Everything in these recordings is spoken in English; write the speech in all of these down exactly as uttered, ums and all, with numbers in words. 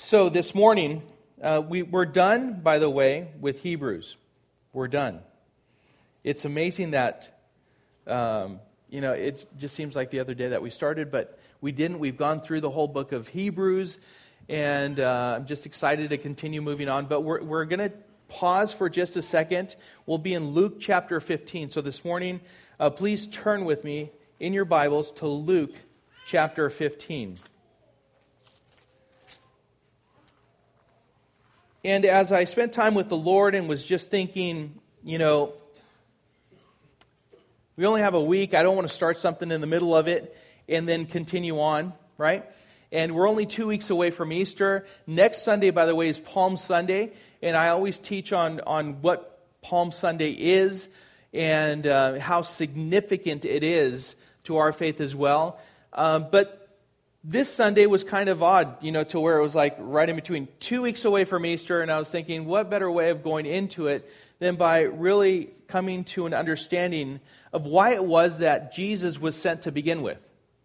So this morning, uh, we, we're done, by the way, with Hebrews. We're done. It's amazing that, um, you know, it just seems like the other day that we started, but we didn't. We've gone through the whole book of Hebrews, and uh, I'm just excited to continue moving on. But we're, we're going to pause for just a second. We'll be in Luke chapter fifteen. So this morning, uh, please turn with me in your Bibles to Luke chapter fifteen. And as I spent time with the Lord and was just thinking, you know, we only have a week. I don't want to start something in the middle of it and then continue on, right? And we're only two weeks away from Easter. Next Sunday, by the way, is Palm Sunday. And I always teach on, on what Palm Sunday is and uh, how significant it is to our faith as well. Um, but this Sunday was kind of odd, you know, to where it was like right in between, two weeks away from Easter, and I was thinking, what better way of going into it than by really coming to an understanding of why it was that Jesus was sent to begin with.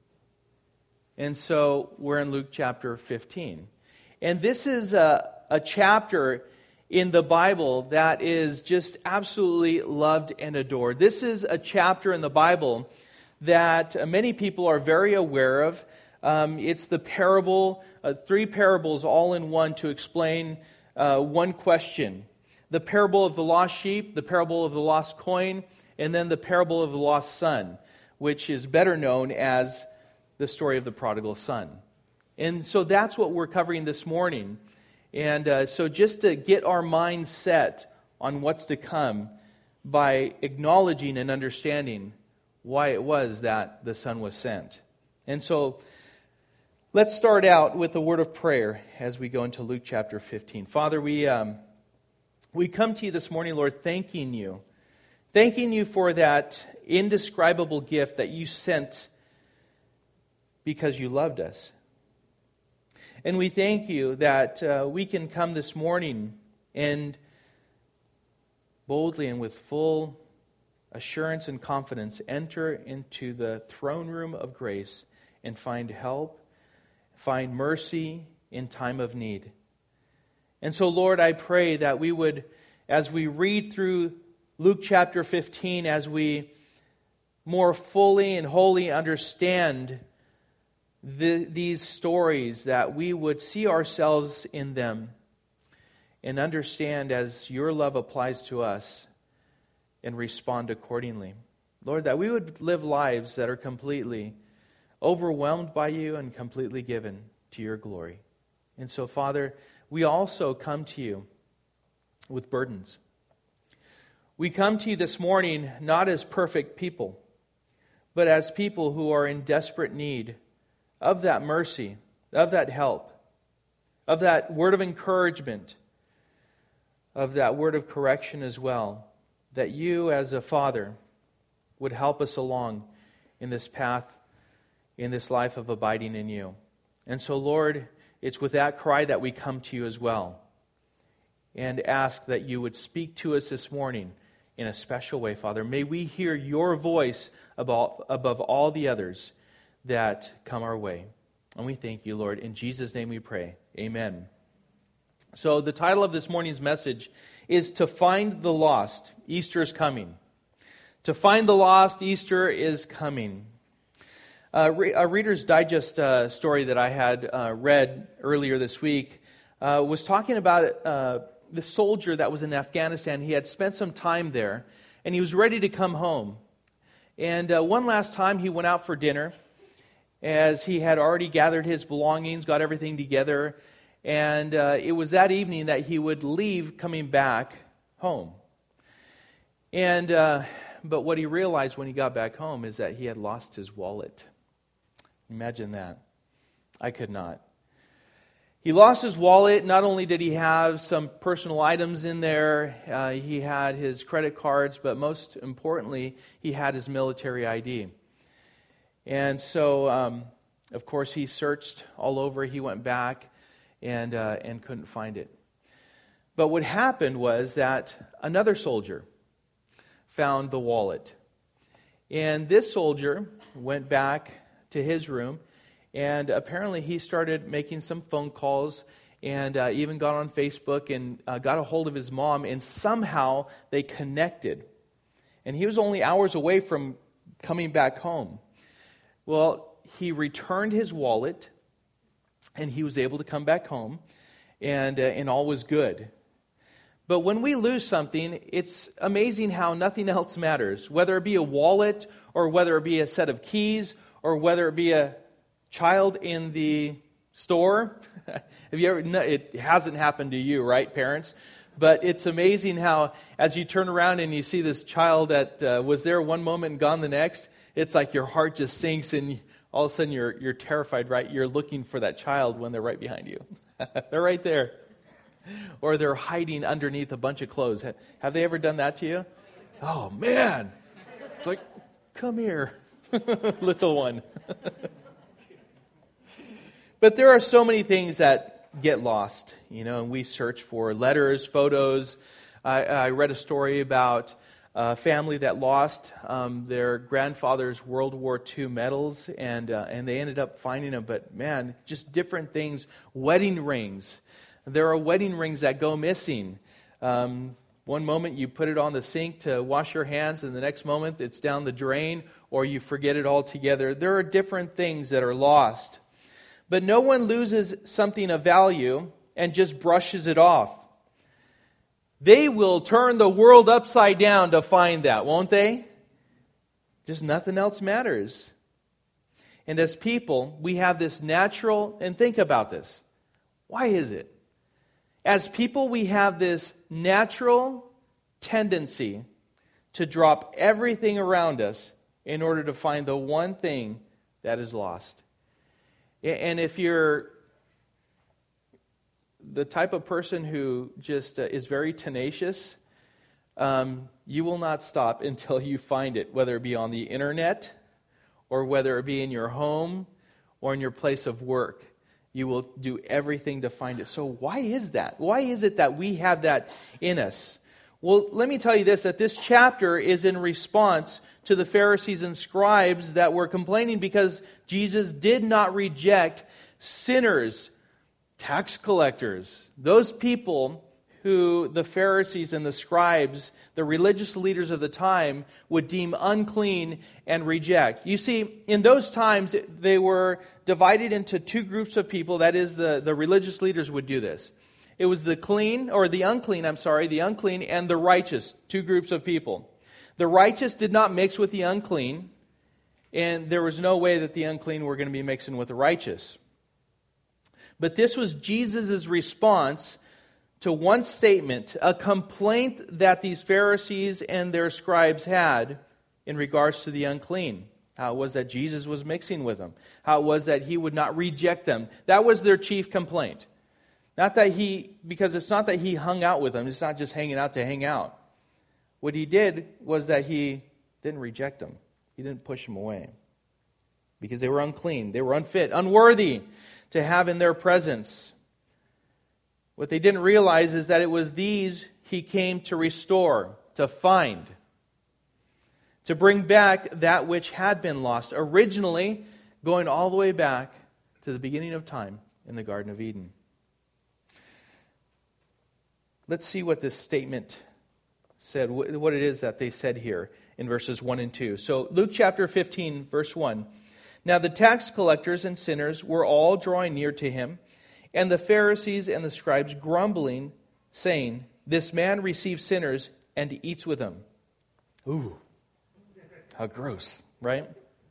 And so we're in Luke chapter fifteen. And this is a, a chapter in the Bible that is just absolutely loved and adored. This is a chapter in the Bible that many people are very aware of. Um, it's the parable, uh, three parables all in one to explain uh, one question. The parable of the lost sheep, the parable of the lost coin, and then the parable of the lost son, which is better known as the story of the prodigal son. And so that's what we're covering this morning. And uh, so just to get our mind set on what's to come by acknowledging and understanding why it was that the son was sent. And so let's start out with a word of prayer as we go into Luke chapter fifteen. Father, we um, we come to you this morning, Lord, thanking you. Thanking you for that indescribable gift that you sent because you loved us. And we thank you that uh, we can come this morning and boldly and with full assurance and confidence enter into the throne room of grace and find help, find mercy in time of need. And so, Lord, I pray that we would, as we read through Luke chapter fifteen, as we more fully and wholly understand the, these stories, that we would see ourselves in them and understand as your love applies to us and respond accordingly. Lord, that we would live lives that are completely overwhelmed by you and completely given to your glory. And so, Father, we also come to you with burdens. We come to you this morning not as perfect people, but as people who are in desperate need of that mercy, of that help, of that word of encouragement, of that word of correction as well, that you as a Father would help us along in this path, in this life of abiding in you. And so, Lord, it's with that cry that we come to you as well and ask that you would speak to us this morning in a special way, Father. May we hear your voice above, above all the others that come our way. And we thank you, Lord. In Jesus' name we pray. Amen. So the title of this morning's message is To Find the Lost. Easter is coming. To find the lost, Easter is coming. Uh, a Reader's Digest uh, story that I had uh, read earlier this week uh, was talking about uh, the soldier that was in Afghanistan. He had spent some time there, and he was ready to come home. And uh, one last time he went out for dinner, as he had already gathered his belongings, got everything together, and uh, it was that evening that he would leave coming back home. And uh, but what he realized when he got back home is that he had lost his wallet. Imagine that. I could not. He lost his wallet. Not only did he have some personal items in there, uh, he had his credit cards, but most importantly, he had his military I D. And so, um, of course, he searched all over. He went back and uh, and couldn't find it. But what happened was that another soldier found the wallet. And this soldier went back to his room, and apparently he started making some phone calls and uh, even got on Facebook and uh, got a hold of his mom, and somehow they connected. And he was only hours away from coming back home. Well, he returned his wallet, and he was able to come back home, and uh, and all was good. But when we lose something, it's amazing how nothing else matters. Whether it be a wallet, or whether it be a set of keys, or whether it be a child in the store. Have you ever? No, it hasn't happened to you, right, parents? But it's amazing how, as you turn around and you see this child that uh, was there one moment and gone the next, it's like your heart just sinks, and all of a sudden you're you're terrified, right? You're looking for that child when they're right behind you. They're right there. Or they're hiding underneath a bunch of clothes. Have they ever done that to you? Oh, man. It's like, come here, little one. But there are so many things that get lost, you know, and we search for letters, photos. I, I read a story about a family that lost um, their grandfather's World War Two medals, and uh, and they ended up finding them. But man, just different things. Wedding rings. There are wedding rings that go missing. Um, one moment you put it on the sink to wash your hands, and the next moment it's down the drain, or you forget it altogether. There are different things that are lost. But no one loses something of value and just brushes it off. They will turn the world upside down to find that, won't they? Just nothing else matters. And as people, we have this natural, and think about this. Why is it? As people, we have this natural tendency to drop everything around us in order to find the one thing that is lost. And if you're the type of person who just uh, is very tenacious, um, you will not stop until you find it, whether it be on the internet or whether it be in your home or in your place of work. You will do everything to find it. So why is that? Why is it that we have that in us? Well, let me tell you this, that this chapter is in response to the Pharisees and scribes that were complaining because Jesus did not reject sinners, tax collectors, those people who the Pharisees and the scribes, the religious leaders of the time, would deem unclean and reject. You see, in those times, they were divided into two groups of people. That is, the, the religious leaders would do this. It was the clean, or the unclean, I'm sorry, the unclean and the righteous, two groups of people. The righteous did not mix with the unclean, and there was no way that the unclean were going to be mixing with the righteous. But this was Jesus' response to one statement, a complaint that these Pharisees and their scribes had in regards to the unclean. How it was that Jesus was mixing with them. How it was that he would not reject them. That was their chief complaint. Not that he, because it's not that he hung out with them. It's not just hanging out to hang out. What he did was that he didn't reject them. He didn't push them away. Because they were unclean. They were unfit, unworthy to have in their presence. What they didn't realize is that it was these he came to restore, to find, to bring back that which had been lost, originally going all the way back to the beginning of time in the Garden of Eden. Let's see what this statement said, what it is that they said here in verses one and two. So Luke chapter fifteen, verse one. Now the tax collectors and sinners were all drawing near to him, and the Pharisees and the scribes grumbling, saying, "This man receives sinners and eats with them." Ooh, how gross, right?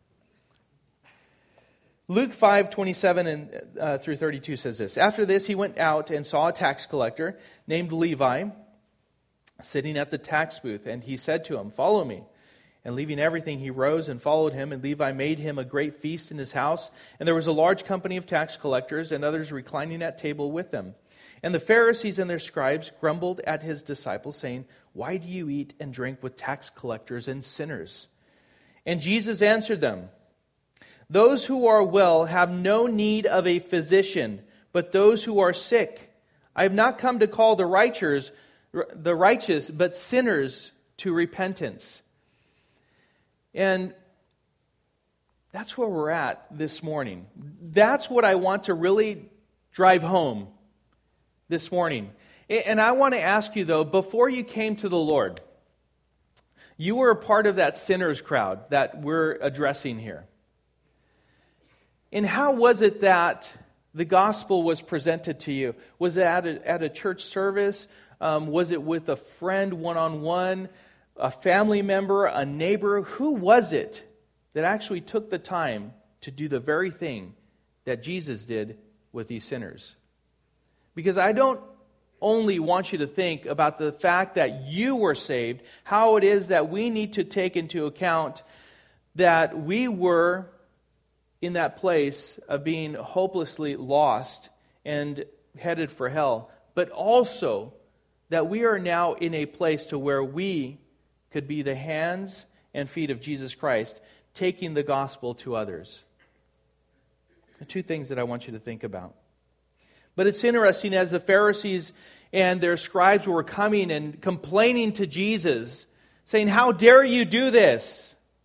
Luke five, twenty-seven and uh, through thirty-two says this. After this, he went out and saw a tax collector named Levi sitting at the tax booth, and he said to him, "Follow me." And leaving everything, he rose and followed him, and Levi made him a great feast in his house. And there was a large company of tax collectors and others reclining at table with them. And the Pharisees and their scribes grumbled at his disciples, saying, "Why do you eat and drink with tax collectors and sinners?" And Jesus answered them, "Those who are well have no need of a physician, but those who are sick. I have not come to call the righteous, the righteous, but sinners to repentance." And that's where we're at this morning. That's what I want to really drive home this morning. And I want to ask you, though, before you came to the Lord, you were a part of that sinners crowd that we're addressing here. And how was it that the gospel was presented to you? Was it at a, at a church service? Um, was it with a friend one-on-one, a family member, a neighbor? Who was it that actually took the time to do the very thing that Jesus did with these sinners? Because I don't only want you to think about the fact that you were saved, how it is that we need to take into account that we were in that place of being hopelessly lost and headed for hell, but also that we are now in a place to where we could be the hands and feet of Jesus Christ, taking the gospel to others. The two things that I want you to think about. But it's interesting, as the Pharisees and their scribes were coming and complaining to Jesus, saying, "How dare you do this?"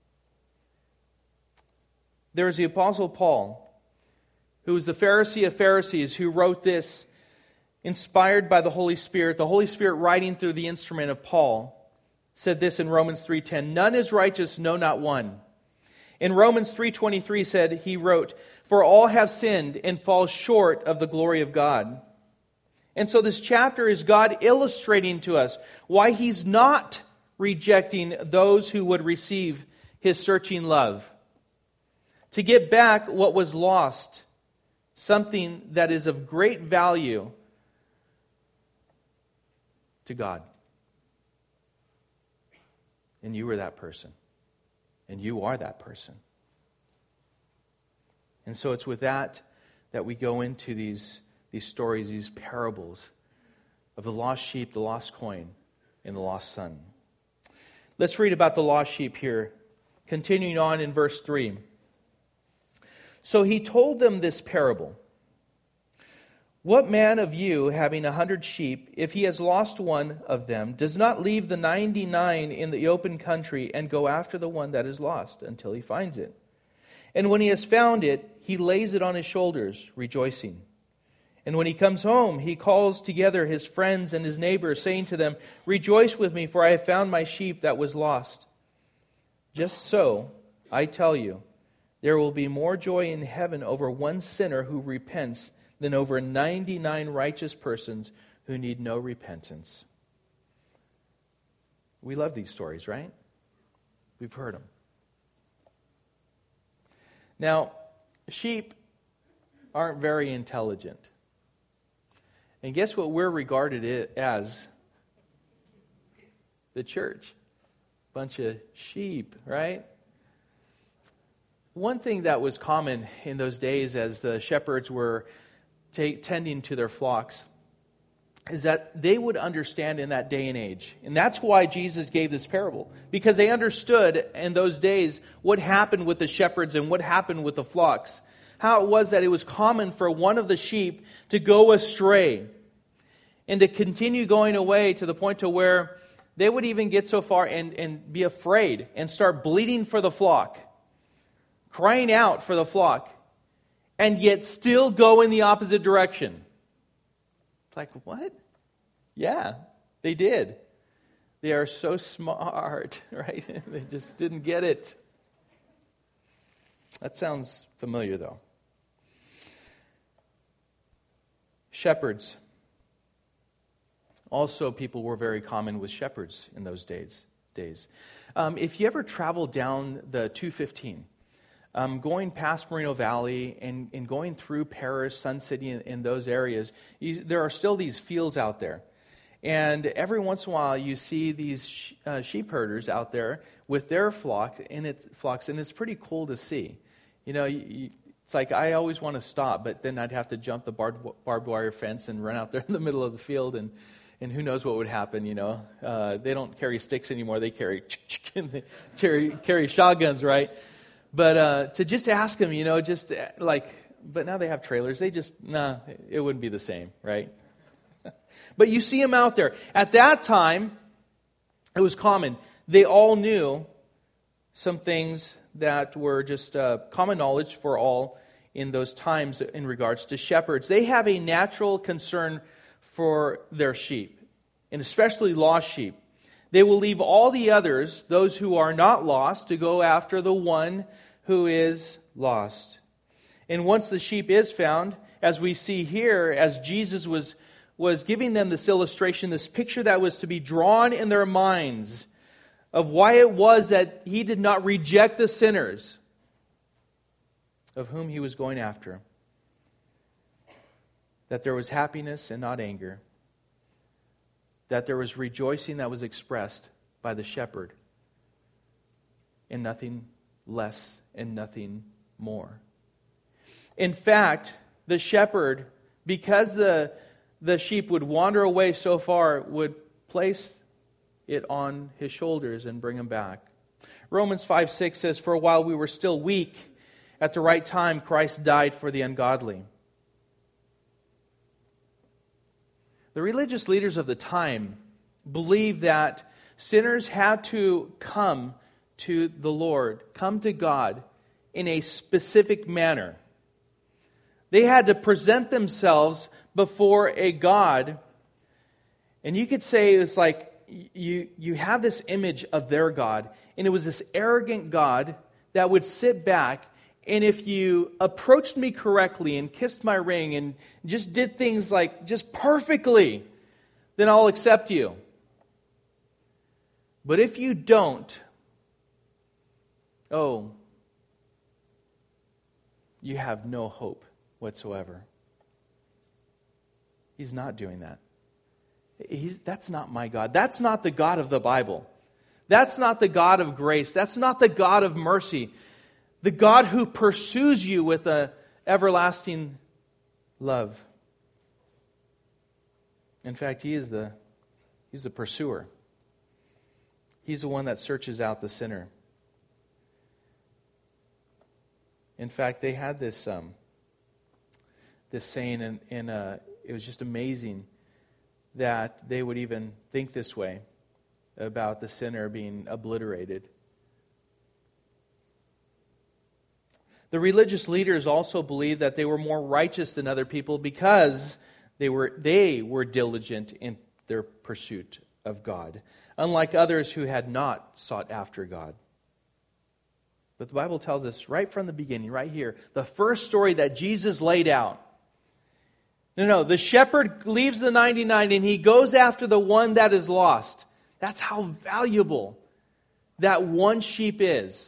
There was the Apostle Paul, who was the Pharisee of Pharisees, who wrote this, inspired by the Holy Spirit. The Holy Spirit, writing through the instrument of Paul, said this in Romans three ten, "None is righteous, no, not one." In Romans three twenty-three said, he wrote, "For all have sinned and fall short of the glory of God." And so this chapter is God illustrating to us why He's not rejecting those who would receive His searching love. To get back what was lost, something that is of great value to God. And you were that person. And you are that person. And so it's with that that we go into these, these stories, these parables of the lost sheep, the lost coin, and the lost son. Let's read about the lost sheep here, continuing on in verse three. "So he told them this parable. What man of you, having a hundred sheep, if he has lost one of them, does not leave the ninety-nine in the open country and go after the one that is lost until he finds it? And when he has found it, he lays it on his shoulders, rejoicing. And when he comes home, he calls together his friends and his neighbors, saying to them, 'Rejoice with me, for I have found my sheep that was lost.' Just so, I tell you, there will be more joy in heaven over one sinner who repents than over ninety-nine righteous persons who need no repentance." We love these stories, right? We've heard them. Now, sheep aren't very intelligent. And guess what we're regarded as? The church. Bunch of sheep, right? One thing that was common in those days as the shepherds were t- tending to their flocks is that they would understand in that day and age. And that's why Jesus gave this parable. Because they understood in those days what happened with the shepherds and what happened with the flocks. How it was that it was common for one of the sheep to go astray and to continue going away to the point to where they would even get so far and, and be afraid and start bleeding for the flock, crying out for the flock, and yet still go in the opposite direction. Like, what? Yeah, they did. They are so smart, right? They just didn't get it. That sounds familiar, though. Shepherds. Also, people were very common with shepherds in those days. days. Um, if you ever travel down the two fifteen, Um, going past Moreno Valley and, and going through Paris, Sun City, in, in those areas, you, there are still these fields out there. And every once in a while, you see these sh- uh, sheep herders out there with their flock, and it, flocks, and it's pretty cool to see. You know, you, you, it's like I always want to stop, but then I'd have to jump the barbed, barbed wire fence and run out there in the middle of the field, and, and who knows what would happen, you know. Uh, they don't carry sticks anymore. They carry, they carry, carry shotguns, right? But uh, to just ask them, you know, just like, but now they have trailers. They just, nah, it wouldn't be the same, right? But you see them out there. At that time, it was common. They all knew some things that were just uh, common knowledge for all in those times in regards to shepherds. They have a natural concern for their sheep, and especially lost sheep. They will leave all the others, those who are not lost, to go after the one who is lost. And once the sheep is found, as we see here, as Jesus was, was giving them this illustration, this picture that was to be drawn in their minds of why it was that He did not reject the sinners of whom He was going after. That there was happiness and not anger. That there was rejoicing that was expressed by the shepherd, and nothing less and nothing more. In fact, the shepherd, because the, the sheep would wander away so far, would place it on his shoulders and bring him back. Romans five six says, "For a while we were still weak, at the right time Christ died for the ungodly." The religious leaders of the time believed that sinners had to come to the Lord, come to God in a specific manner. They had to present themselves before a God. And you could say it's like you, you have this image of their God, and it was this arrogant God that would sit back, and if you approached me correctly and kissed my ring and just did things like just perfectly, then I'll accept you. But if you don't, oh, you have no hope whatsoever. He's not doing that. He's, that's not my God. That's not the God of the Bible. That's not the God of grace. That's not the God of mercy. The God who pursues you with an everlasting love. In fact, He is the, He's the pursuer. He's the one that searches out the sinner. In fact, they had this um, this saying, and, and uh, it was just amazing that they would even think this way about the sinner being obliterated. The religious leaders also believed that they were more righteous than other people because they were they were diligent in their pursuit of God, unlike others who had not sought after God. But the Bible tells us right from the beginning, right here, the first story that Jesus laid out. No, no, the shepherd leaves the ninety-nine and he goes after the one that is lost. That's how valuable that one sheep is.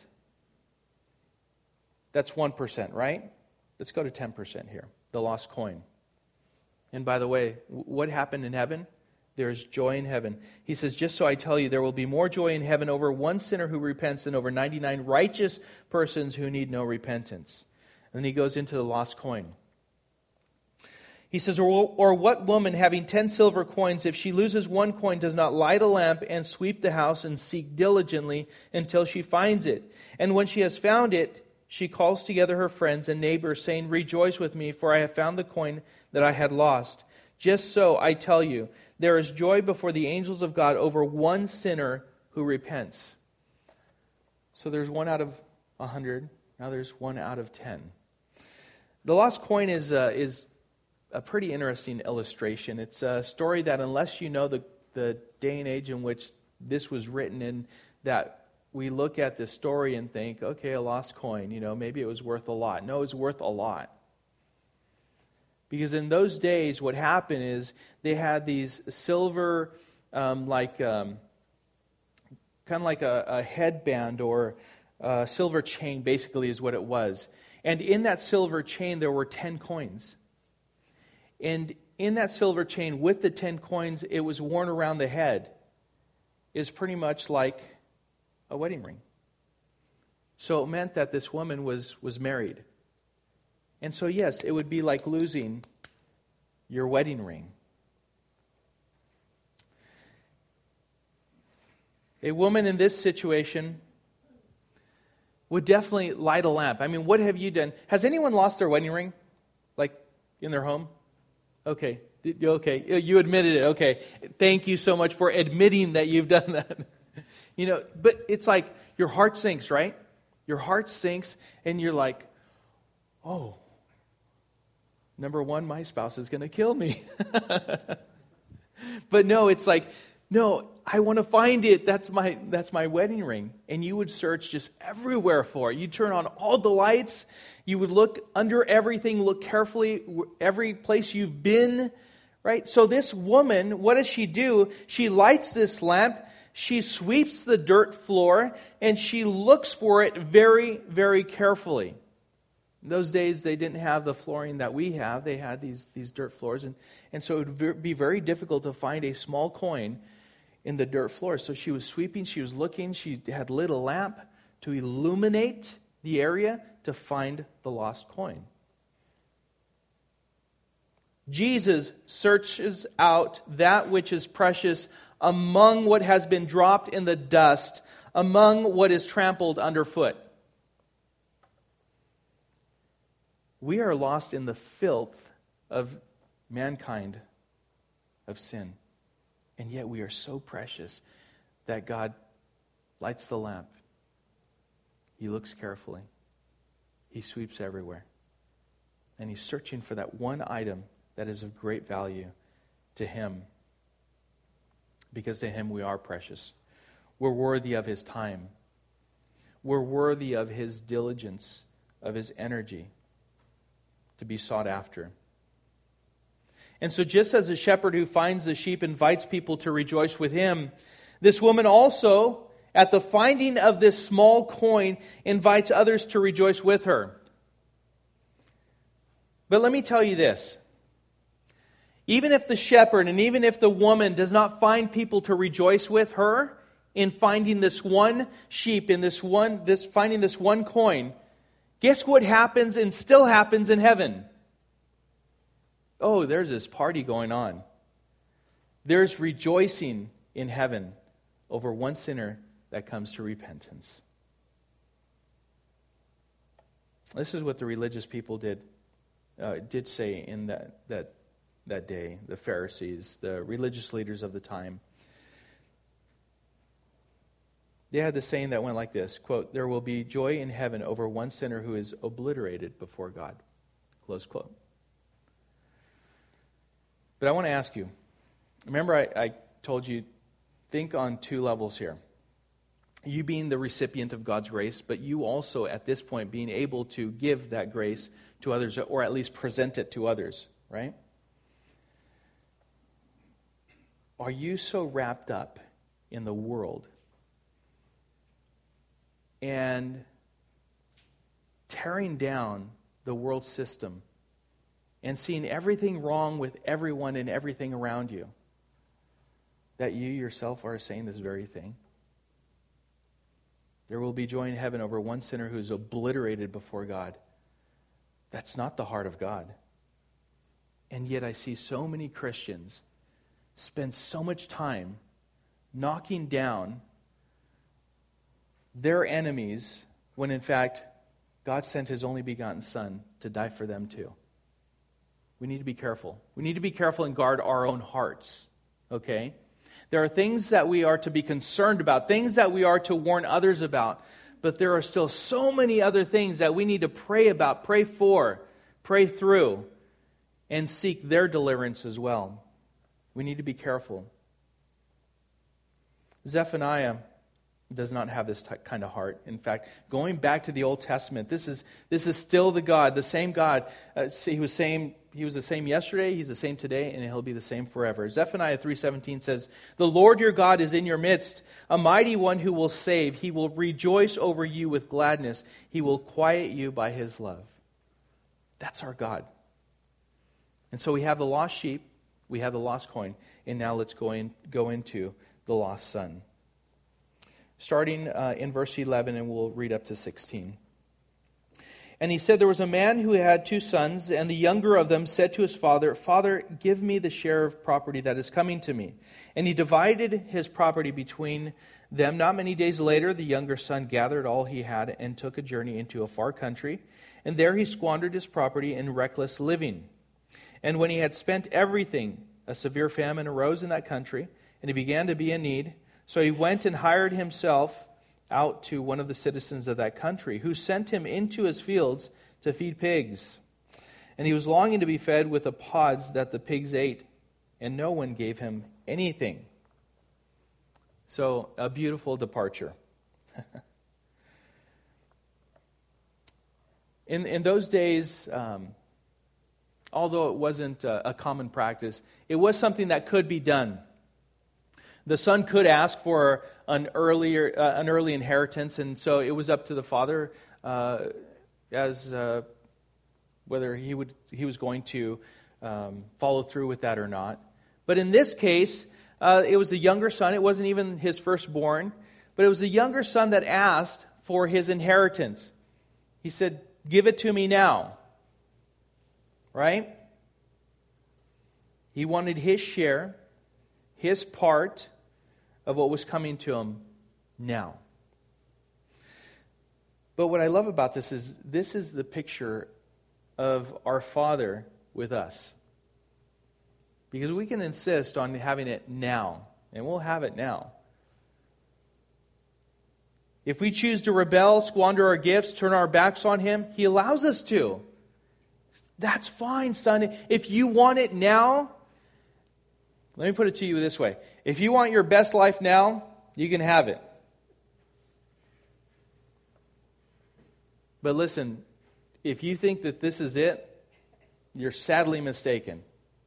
That's one percent, right? Let's go to ten percent here. The lost coin. And by the way, what happened in heaven? There's joy in heaven. He says, just so I tell you, there will be more joy in heaven over one sinner who repents than over ninety-nine righteous persons who need no repentance. And then he goes into the lost coin. He says, or, or what woman having ten silver coins, if she loses one coin, does not light a lamp and sweep the house and seek diligently until she finds it? And when she has found it, she calls together her friends and neighbors, saying, rejoice with me, for I have found the coin that I had lost. Just so, I tell you, there is joy before the angels of God over one sinner who repents. So there's one out of a hundred. Now there's one out of ten. The lost coin is uh, is a pretty interesting illustration. It's a story that unless you know the, the day and age in which this was written in, that we look at this story and think, okay, a lost coin, you know, maybe it was worth a lot. No, it was worth a lot. Because in those days, what happened is they had these silver, um, like, um, kind of like a, a headband or a silver chain, basically, is what it was. And in that silver chain, there were ten coins. And in that silver chain, with the ten coins, it was worn around the head. It's pretty much like a wedding ring. So it meant that this woman was, was married. And so, yes, it would be like losing your wedding ring. A woman in this situation would definitely light a lamp. I mean, what have you done? Has anyone lost their wedding ring? Like, in their home? Okay. Okay. You admitted it. Okay. Thank you so much for admitting that you've done that. You know, but it's like your heart sinks, right? Your heart sinks and you're like, oh, number one, my spouse is going to kill me. But no, it's like, no, I want to find it. That's my that's my wedding ring. And you would search just everywhere for it. You'd turn on all the lights. You would look under everything, look carefully, every place you've been, right? So this woman, what does she do? She lights this lamp. She sweeps the dirt floor, and she looks for it very, very carefully. In those days, they didn't have the flooring that we have. They had these, these dirt floors, and, and so it would be very difficult to find a small coin in the dirt floor. So she was sweeping, she was looking, she had lit a lamp to illuminate the area to find the lost coin. Jesus searches out that which is precious among what has been dropped in the dust, among what is trampled underfoot. We are lost in the filth of mankind, of sin. And yet we are so precious that God lights the lamp. He looks carefully. He sweeps everywhere. And He's searching for that one item that is of great value to Him. Because to Him we are precious. We're worthy of His time. We're worthy of His diligence, of His energy to be sought after. And so just as a shepherd who finds the sheep invites people to rejoice with him, this woman also, at the finding of this small coin, invites others to rejoice with her. But let me tell you this. Even if the shepherd and even if the woman does not find people to rejoice with her in finding this one sheep, in this one, this finding this one coin, guess what happens and still happens in heaven? Oh, there's this party going on. There's rejoicing in heaven over one sinner that comes to repentance. This is what the religious people did uh, did say in that, that, that day, the Pharisees, the religious leaders of the time. They had the saying that went like this, quote, "There will be joy in heaven over one sinner who is obliterated before God." Close quote. But I want to ask you, remember I, I told you, think on two levels here. You being the recipient of God's grace, but you also at this point being able to give that grace to others, or at least present it to others, right? Are you so wrapped up in the world and tearing down the world system and seeing everything wrong with everyone and everything around you, that you yourself are saying this very thing? There will be joy in heaven over one sinner who is obliterated before God. That's not the heart of God. And yet I see so many Christians spend so much time knocking down their enemies when in fact God sent His only begotten Son to die for them too. We need to be careful. We need to be careful and guard our own hearts. Okay? There are things that we are to be concerned about, things that we are to warn others about, but there are still so many other things that we need to pray about, pray for, pray through, and seek their deliverance as well. We need to be careful. Zephaniah does not have this t- kind of heart. In fact, going back to the Old Testament, this is this is still the God, the same God. Uh, he was same. He was the same yesterday. He's the same today, and He'll be the same forever. Zephaniah three seventeen says, "The Lord your God is in your midst, a mighty one who will save. He will rejoice over you with gladness. He will quiet you by His love." That's our God. And so we have the lost sheep, we have the lost coin, and now let's go in, go into the lost son. Starting uh, in verse eleven, and we'll read up to sixteen. "And he said, there was a man who had two sons, and the younger of them said to his father, 'Father, give me the share of property that is coming to me.' And he divided his property between them. Not many days later, the younger son gathered all he had and took a journey into a far country. And there he squandered his property in reckless living. And when he had spent everything, a severe famine arose in that country, and he began to be in need. So he went and hired himself out to one of the citizens of that country, who sent him into his fields to feed pigs. And he was longing to be fed with the pods that the pigs ate. and no one gave him anything. So, a beautiful departure. in, in those days, um, although it wasn't a, a common practice, it was something that could be done. The son could ask for an earlier, uh, an early inheritance, and so it was up to the father uh, as uh, whether he would he was going to um, follow through with that or not. But in this case, uh, it was the younger son. It wasn't even his firstborn, but it was the younger son that asked for his inheritance. He said, "Give it to me now." Right? He wanted his share, his part of what was coming to him now. But what I love about this is this is the picture of our Father with us. Because we can insist on having it now, and we'll have it now. If we choose to rebel, squander our gifts, turn our backs on Him, He allows us to. That's fine, son. If you want it now, let me put it to you this way. If you want your best life now, you can have it. But listen, if you think that this is it, you're sadly mistaken.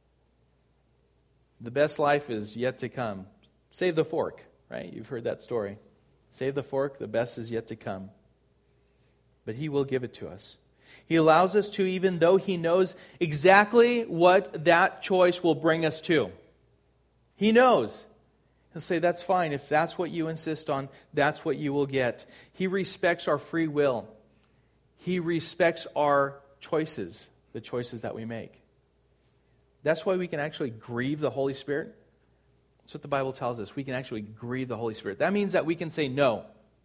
The best life is yet to come. Save the fork, right? You've heard that story. Save the fork, the best is yet to come. But He will give it to us. He allows us to, even though He knows exactly what that choice will bring us to. He knows. He'll say, that's fine. If that's what you insist on, that's what you will get. He respects our free will. He respects our choices, the choices that we make. That's why we can actually grieve the Holy Spirit. That's what the Bible tells us. We can actually grieve the Holy Spirit. That means that we can say no.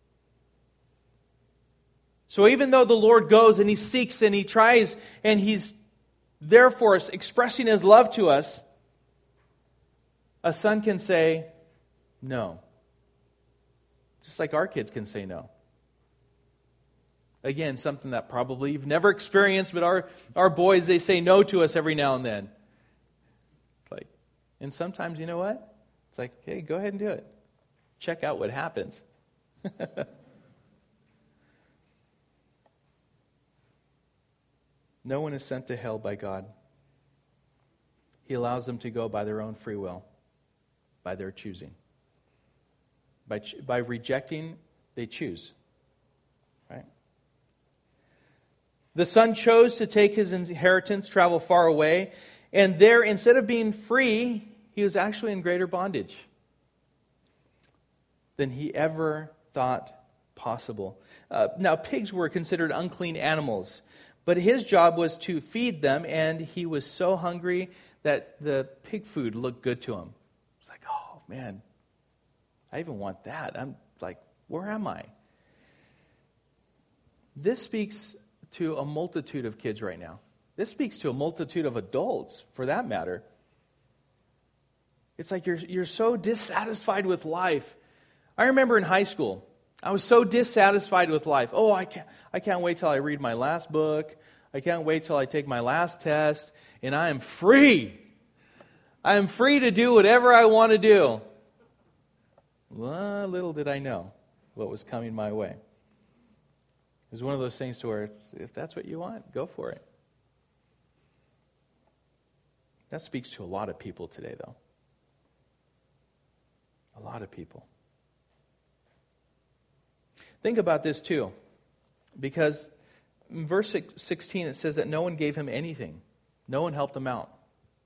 So even though the Lord goes and He seeks and He tries and He's there for us, expressing His love to us, a son can say no. Just like our kids can say no. Again, something that probably you've never experienced, but our, our boys, they say no to us every now and then. Like, and sometimes, you know what? It's like, hey, go ahead and do it. Check out what happens. No one is sent to hell by God. He allows them to go by their own free will, by their choosing. By, ch- by rejecting, they choose. Right? The son chose to take his inheritance, travel far away, and there, instead of being free, he was actually in greater bondage than he ever thought possible. Uh, now, pigs were considered unclean animals, but his job was to feed them, and he was so hungry that the pig food looked good to him. It's like, oh, man, I even want that. I'm like, where am I? This speaks to a multitude of kids right now. This speaks to a multitude of adults, for that matter. It's like you're you're so dissatisfied with life. I remember in high school, I was so dissatisfied with life. Oh, I can't I can't wait till I read my last book. I can't wait till I take my last test, and I am free. I am free to do whatever I want to do. Well, little did I know what was coming my way. It was one of those things to where, if that's what you want, go for it. That speaks to a lot of people today, though. A lot of people. Think about this, too. Because in verse sixteen, it says that no one gave him anything. No one helped him out.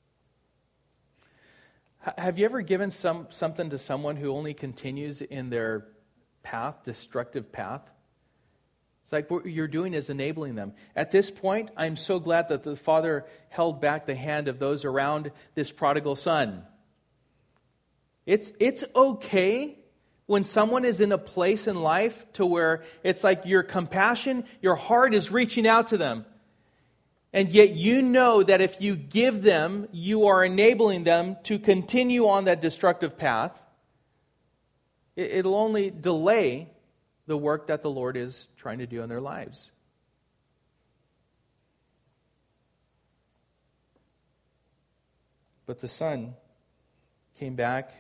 H- have you ever given some something to someone who only continues in their path, destructive path? It's like what you're doing is enabling them. At this point, I'm so glad that the Father held back the hand of those around this prodigal son. It's, it's okay when someone is in a place in life to where it's like your compassion, your heart is reaching out to them. And yet you know that if you give them, you are enabling them to continue on that destructive path. It, it'll only delay the work that the Lord is trying to do in their lives. But the son came back,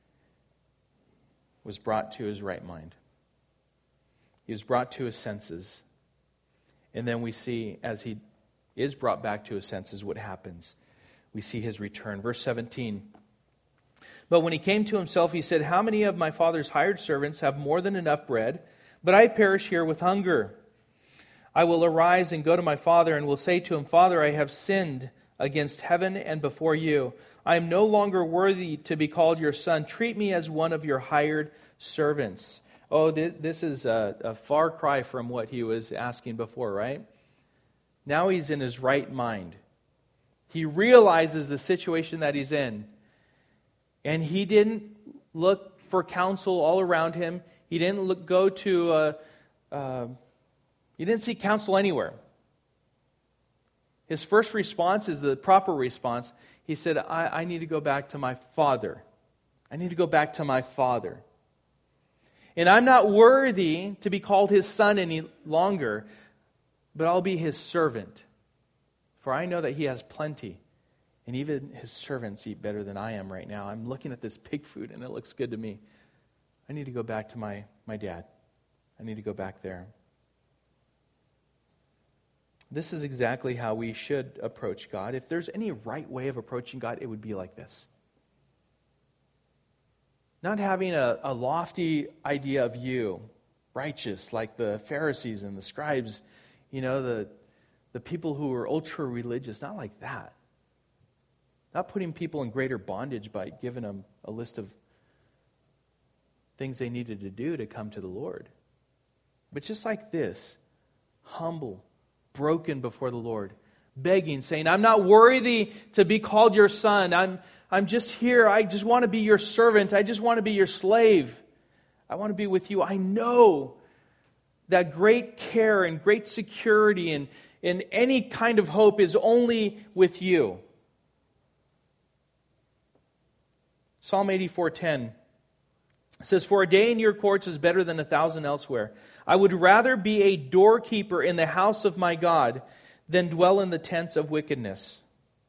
was brought to his right mind. He was brought to his senses. And then we see, as he is brought back to his senses, what happens. We see his return. Verse seventeen. But when he came to himself, he said, "How many of my father's hired servants have more than enough bread, but I perish here with hunger? I will arise and go to my father, and will say to him, Father, I have sinned against heaven and before you. I am no longer worthy to be called your son. Treat me as one of your hired servants." Oh, this is a, a far cry from what he was asking before, right? Now he's in his right mind. He realizes the situation that he's in. And he didn't look for counsel all around him. He didn't look, go to, uh, uh, he didn't seek counsel anywhere. His first response is the proper response. He said, I, I need to go back to my father. I need to go back to my father. And I'm not worthy to be called his son any longer, but I'll be his servant. For I know that he has plenty. And even his servants eat better than I am right now. I'm looking at this pig food and it looks good to me. I need to go back to my, my dad. I need to go back there. This is exactly how we should approach God. If there's any right way of approaching God, it would be like this. Not having a, a lofty idea of you, righteous, like the Pharisees and the scribes, you know, the, the people who were ultra-religious, not like that. Not putting people in greater bondage by giving them a list of things they needed to do to come to the Lord. But just like this, humble, broken before the Lord, begging, saying, I'm not worthy to be called your son. I'm, I'm just here. I just want to be your servant. I just want to be your slave. I want to be with you. I know that great care and great security and, and any kind of hope is only with you. Psalm eighty-four ten says, "For a day in your courts is better than a thousand elsewhere. I would rather be a doorkeeper in the house of my God than dwell in the tents of wickedness."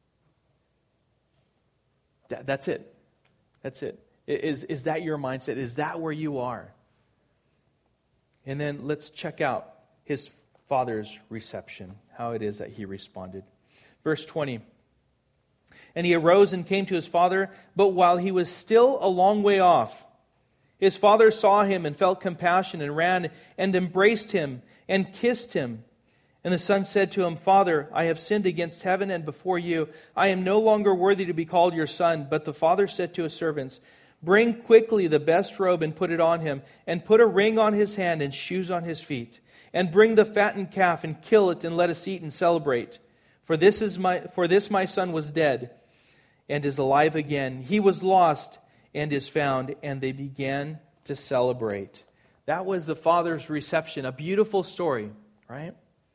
That, that's it. That's it. Is, is that your mindset? Is that where you are? And then let's check out his father's reception, how it is that he responded. Verse twenty. "And he arose and came to his father, but while he was still a long way off, his father saw him and felt compassion and ran and embraced him and kissed him. And the son said to him, Father, I have sinned against heaven and before you. I am no longer worthy to be called your son. But the father said to his servants, Bring quickly the best robe and put it on him, and put a ring on his hand and shoes on his feet. And bring the fattened calf and kill it, and let us eat and celebrate. For this is my for this my son was dead and is alive again. He was lost and is found." And they began to celebrate. That was the father's reception. A beautiful story, right?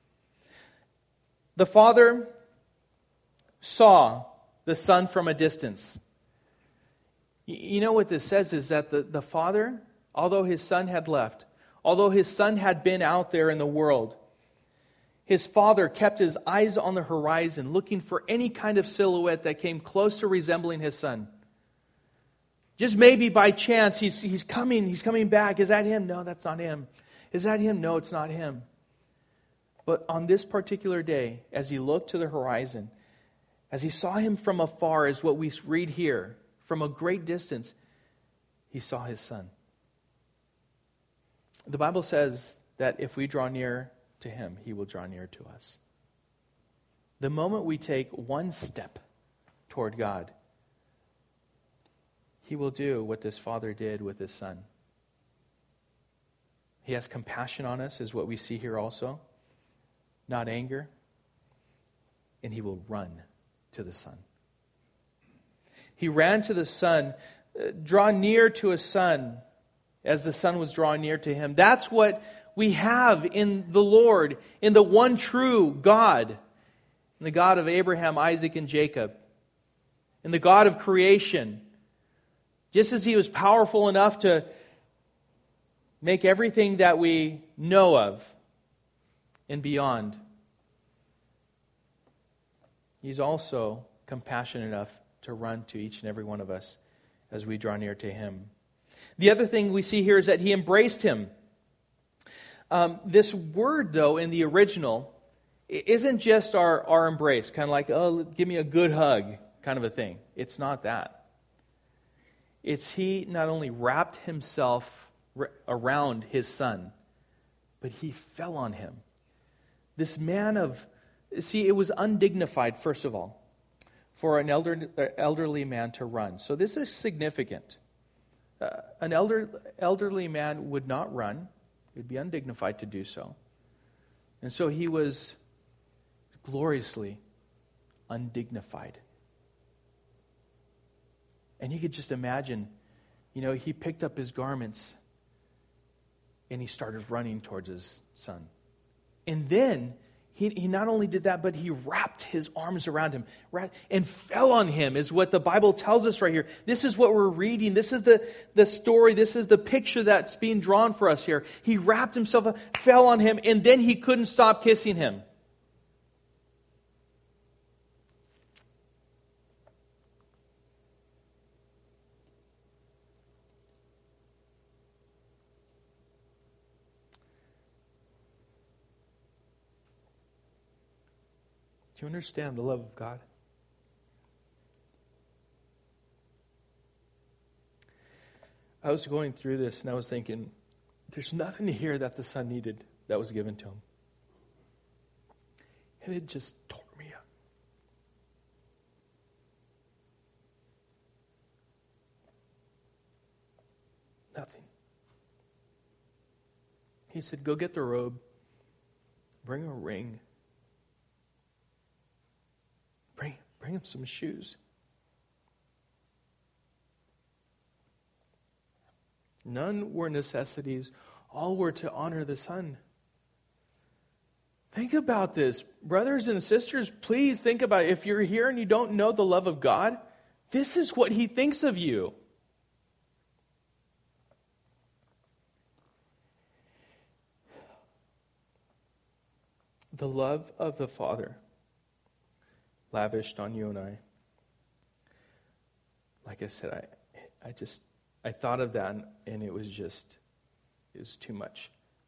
The father saw the son from a distance. You know what this says is that the, the father, although his son had left, although his son had been out there in the world, his father kept his eyes on the horizon, looking for any kind of silhouette that came close to resembling his son. Just maybe by chance, he's, he's coming, he's coming back. Is that him? No, that's not him. Is that him? No, it's not him. But on this particular day, as he looked to the horizon, as he saw him from afar, is what we read here, from a great distance, he saw his son. The Bible says that if we draw near to him, he will draw near to us. The moment we take one step toward God, he will do what this father did with his son. He has compassion on us, is what we see here also. Not anger. And he will run to the son. He ran to the son, uh, draw near to his son as the son was drawing near to him. That's what we have in the Lord, in the one true God, in the God of Abraham, Isaac, and Jacob, in the God of creation. Just as he was powerful enough to make everything that we know of and beyond, he's also compassionate enough to run to each and every one of us as we draw near to him. The other thing we see here is that he embraced him. Um, this word, though, in the original, isn't just our, our embrace, kind of like, oh, give me a good hug kind of a thing. It's not that. It's he not only wrapped himself around his son, but he fell on him. This man of, see, it was undignified, first of all, for an elder, elderly man to run. So this is significant. Uh, an elder, elderly man would not run. It would be undignified to do so. And so he was gloriously undignified. And you could just imagine, you know, he picked up his garments and he started running towards his son. And then He, he not only did that, but he wrapped his arms around him wrapped, and fell on him, is what the Bible tells us right here. This is what we're reading. This is the, the story. This is the picture that's being drawn for us here. He wrapped himself up, fell on him, and then he couldn't stop kissing him. Do you understand the love of God? I was going through this and I was thinking, there's nothing here that the Son needed that was given to him. And it just tore me up. Nothing. He said, go get the robe, bring a ring, Bring, bring him some shoes. None were necessities. All were to honor the Son. Think about this. Brothers and sisters, please think about it. If you're here and you don't know the love of God, this is what he thinks of you. The love of the Father lavished on you and I. Like I said, I I just, I thought of that and, and it was just, it was too much.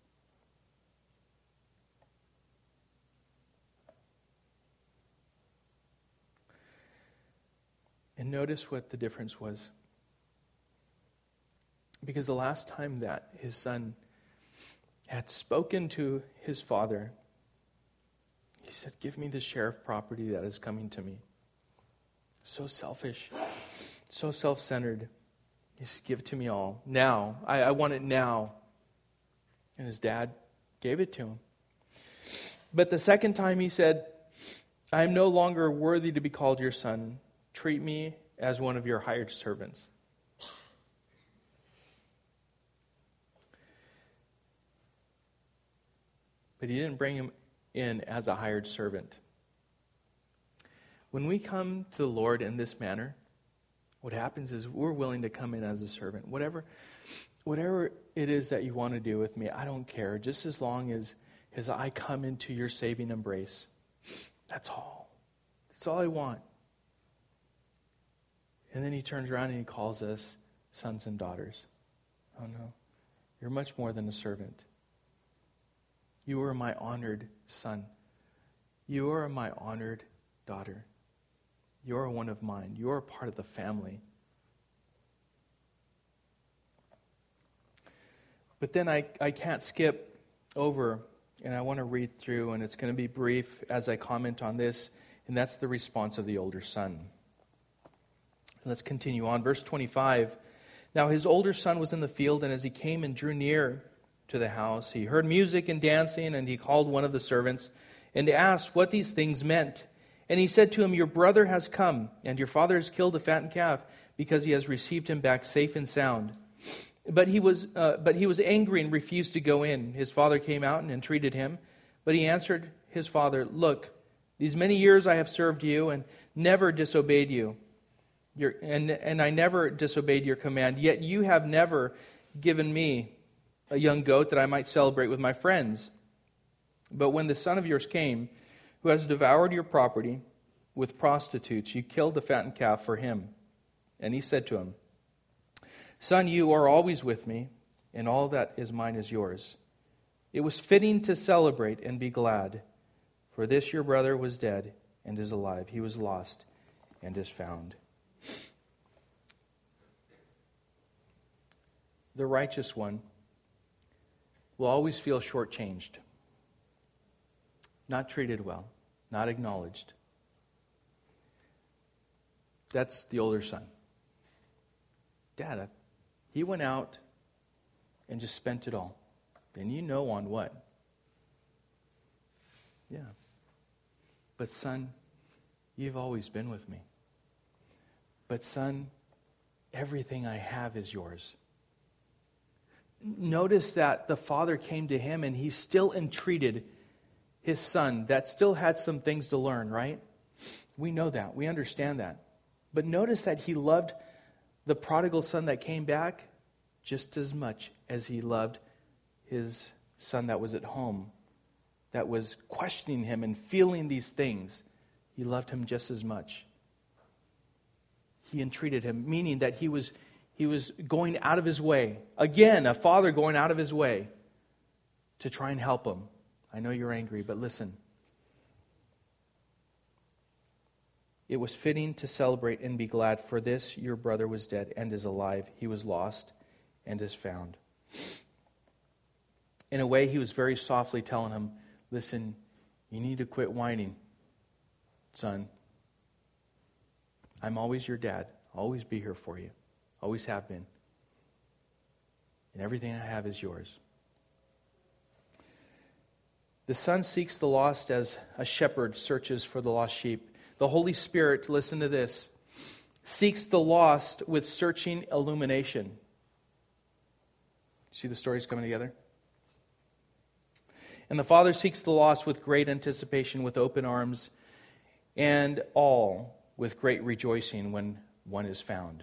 And notice what the difference was. Because the last time that his son had spoken to his father, he said, give me the share of property that is coming to me. So selfish, so self-centered. He said, give it to me all. Now. I, I want it now. And his dad gave it to him. But the second time he said, I am no longer worthy to be called your son. Treat me as one of your hired servants. But he didn't bring him in as a hired servant. When we come to the Lord in this manner, what happens is we're willing to come in as a servant. Whatever, whatever it is that you want to do with me, I don't care. Just as long as, as I come into your saving embrace. That's all. That's all I want. And then he turns around and he calls us sons and daughters. Oh no, you're much more than a servant. You are my honored son. You are my honored daughter. You are one of mine. You are a part of the family. But then I, I can't skip over, and I want to read through, and it's going to be brief as I comment on this, and that's the response of the older son. Let's continue on. Verse twenty-five. Now his older son was in the field, and as he came and drew near to the house, he heard music and dancing, and he called one of the servants and asked what these things meant. And he said to him, your brother has come, and your father has killed a fattened calf, because he has received him back safe and sound. But he was uh, but he was angry and refused to go in. His father came out and entreated him, but he answered his father, look, these many years I have served you and never disobeyed you. Your, and, and I never disobeyed your command, yet you have never given me a young goat that I might celebrate with my friends. But when the son of yours came, who has devoured your property with prostitutes, you killed the fattened calf for him. And he said to him, Son, you are always with me, and all that is mine is yours. It was fitting to celebrate and be glad, for this your brother was dead and is alive. He was lost and is found. The righteous one will always feel shortchanged, not treated well, not acknowledged. That's the older son. Dad, he went out and just spent it all. Then you know on what? Yeah. But son, you've always been with me. But son, everything I have is yours. Notice that the father came to him and he still entreated his son that still had some things to learn, right? We know that. We understand that. But notice that he loved the prodigal son that came back just as much as he loved his son that was at home, that was questioning him and feeling these things. He loved him just as much. He entreated him, meaning that he was he was going out of his way. Again, a father going out of his way to try and help him. I know you're angry, but listen. It was fitting to celebrate and be glad, for this your brother was dead and is alive. He was lost and is found. In a way, he was very softly telling him, listen, you need to quit whining, son. I'm always your dad. I'll always be here for you. Always have been. And everything I have is yours. The son seeks the lost as a shepherd searches for the lost sheep. The Holy Spirit, listen to this, seeks the lost with searching illumination. See the stories coming together? And the Father seeks the lost with great anticipation, with open arms, and all with great rejoicing when one is found.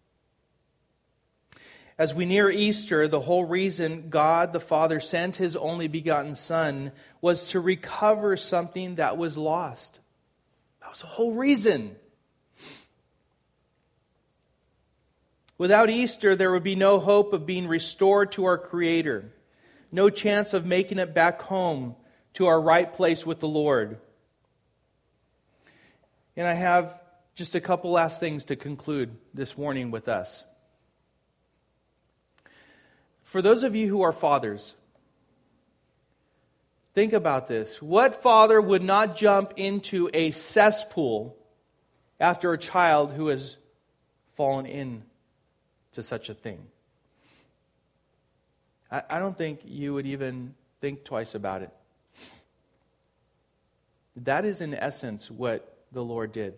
As we near Easter, the whole reason God the Father sent His only begotten Son was to recover something that was lost. That was the whole reason. Without Easter, there would be no hope of being restored to our Creator. No chance of making it back home to our right place with the Lord. And I have just a couple last things to conclude this morning with us. For those of you who are fathers, think about this. What father would not jump into a cesspool after a child who has fallen into such a thing? I, I don't think you would even think twice about it. That is in essence what the Lord did.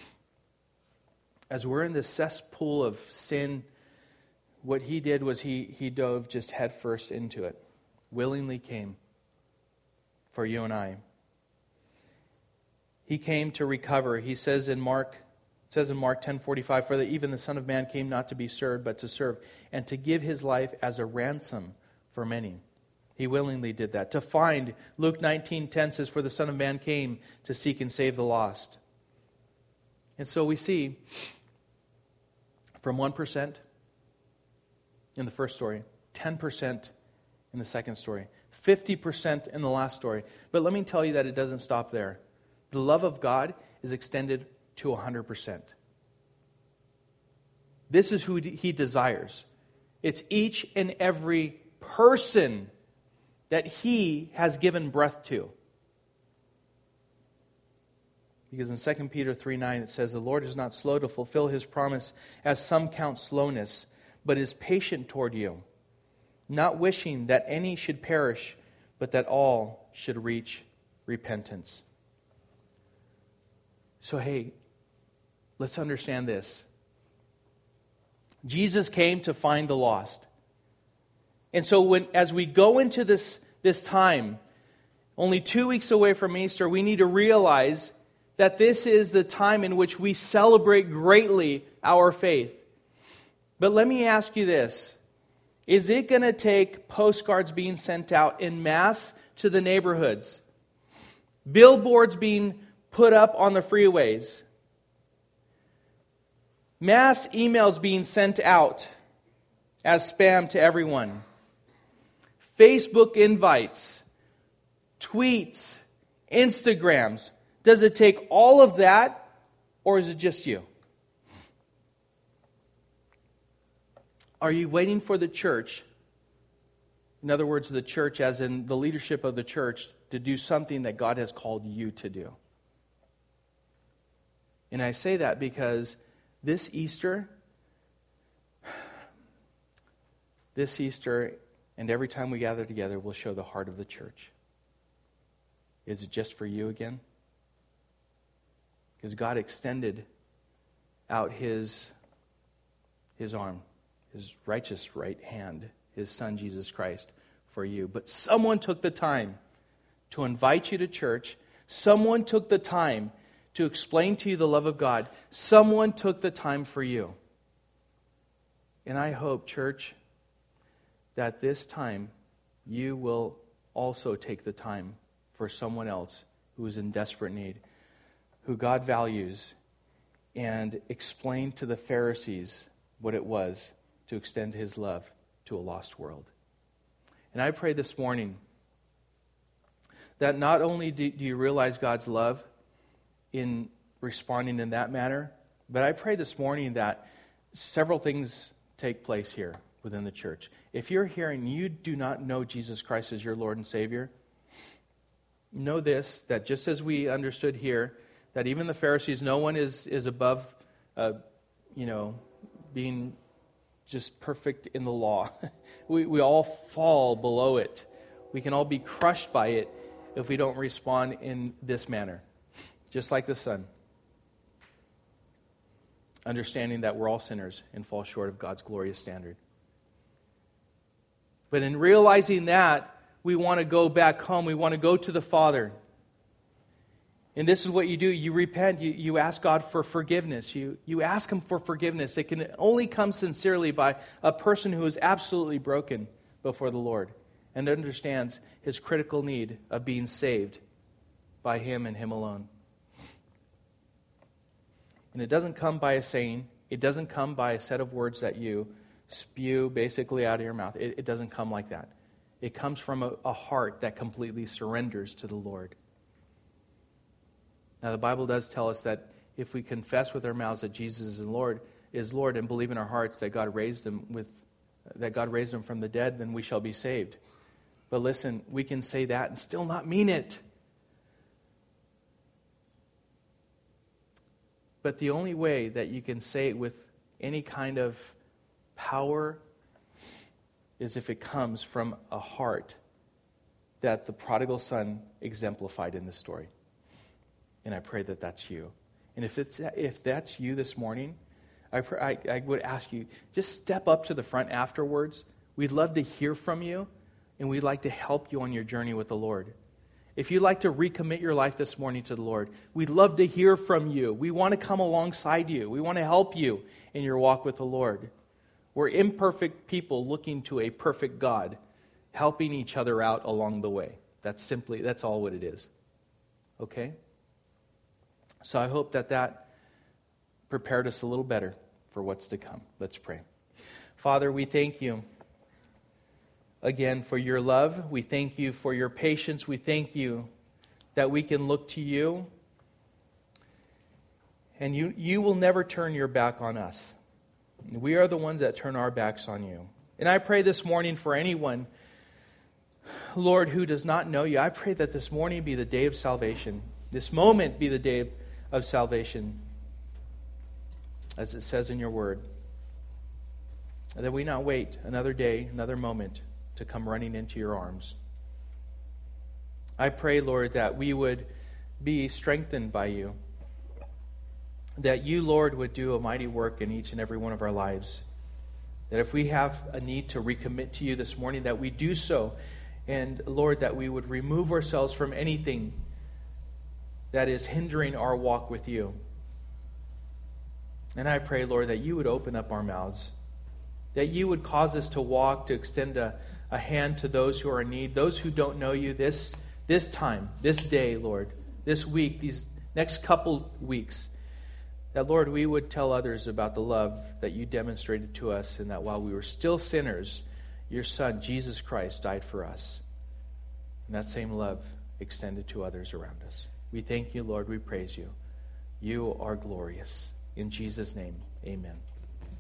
As we're in this cesspool of sin, what He did was He, he dove just headfirst into it. Willingly came for you and I. He came to recover. He says in Mark, it says in Mark ten forty-five, for that even the Son of Man came not to be served, but to serve, and to give His life as a ransom for many. He willingly did that. To find, Luke nineteen ten says, for the Son of Man came to seek and save the lost. And so we see from one percent in the first story, ten percent in the second story, fifty percent in the last story. But let me tell you that it doesn't stop there. The love of God is extended to one hundred percent. This is who He desires. It's each and every person that He has given breath to. Because in Second Peter three nine it says, the Lord is not slow to fulfill His promise, as some count slowness, but is patient toward you, not wishing that any should perish, but that all should reach repentance. So hey, let's understand this. Jesus came to find the lost. And so when as we go into this, this time, only two weeks away from Easter, we need to realize that this is the time in which we celebrate greatly our faith. But let me ask you this. Is it going to take postcards being sent out en masse to the neighborhoods? Billboards being put up on the freeways? Mass emails being sent out as spam to everyone. Facebook invites, tweets, Instagrams. Does it take all of that, or is it just you? Are you waiting for the church, in other words, the church as in the leadership of the church, to do something that God has called you to do? And I say that because this Easter, this Easter, and every time we gather together, will show the heart of the church. Is it just for you again? Because God extended out His, His arm, His righteous right hand, His Son, Jesus Christ, for you. But someone took the time to invite you to church. Someone took the time to explain to you the love of God. Someone took the time for you. And I hope, church, that this time you will also take the time for someone else who is in desperate need, who God values, and explain to the Pharisees what it was to extend His love to a lost world. And I pray this morning that not only do you realize God's love in responding in that manner, but I pray this morning that several things take place here within the church. If you're here and you do not know Jesus Christ as your Lord and Savior, know this, that just as we understood here, that even the Pharisees, no one is, is above, uh, you know, being just perfect in the law. we, we all fall below it. We can all be crushed by it if we don't respond in this manner. Just like the Son. Understanding that we're all sinners and fall short of God's glorious standard. But in realizing that, we want to go back home. We want to go to the Father. And this is what you do. You repent. You, you ask God for forgiveness. You, you ask Him for forgiveness. It can only come sincerely by a person who is absolutely broken before the Lord and understands his critical need of being saved by Him and Him alone. And it doesn't come by a saying. It doesn't come by a set of words that you spew basically out of your mouth. It, it doesn't come like that. It comes from a, a heart that completely surrenders to the Lord. Now, the Bible does tell us that if we confess with our mouths that Jesus is Lord, is Lord, and believe in our hearts that God raised Him with, that God raised Him from the dead, then we shall be saved. But listen, we can say that and still not mean it. But the only way that you can say it with any kind of power is if it comes from a heart that the prodigal son exemplified in this story. And I pray that that's you. And if it's if that's you this morning, I, pray, I, I would ask you, just step up to the front afterwards. We'd love to hear from you, and we'd like to help you on your journey with the Lord. If you'd like to recommit your life this morning to the Lord, we'd love to hear from you. We want to come alongside you. We want to help you in your walk with the Lord. We're imperfect people looking to a perfect God, helping each other out along the way. That's simply, that's all what it is. Okay? So I hope that that prepared us a little better for what's to come. Let's pray. Father, we thank you again for your love. We thank you for your patience. We thank you that we can look to you. And you, you will never turn your back on us. We are the ones that turn our backs on you. And I pray this morning for anyone, Lord, who does not know you. I pray that this morning be the day of salvation. This moment be the day of salvation, as it says in your word. And that we not wait another day, another moment to come running into your arms. I pray, Lord, that we would be strengthened by you. That you, Lord, would do a mighty work in each and every one of our lives. That if we have a need to recommit to you this morning, that we do so. And, Lord, that we would remove ourselves from anything that is hindering our walk with you. And I pray, Lord, that you would open up our mouths. That you would cause us to walk, to extend a, a hand to those who are in need, those who don't know you this, this time, this day, Lord, this week, these next couple weeks. that, Lord, we would tell others about the love that you demonstrated to us, and that while we were still sinners, your Son, Jesus Christ, died for us. And that same love extended to others around us. We thank you, Lord. We praise you. You are glorious. In Jesus' name, amen.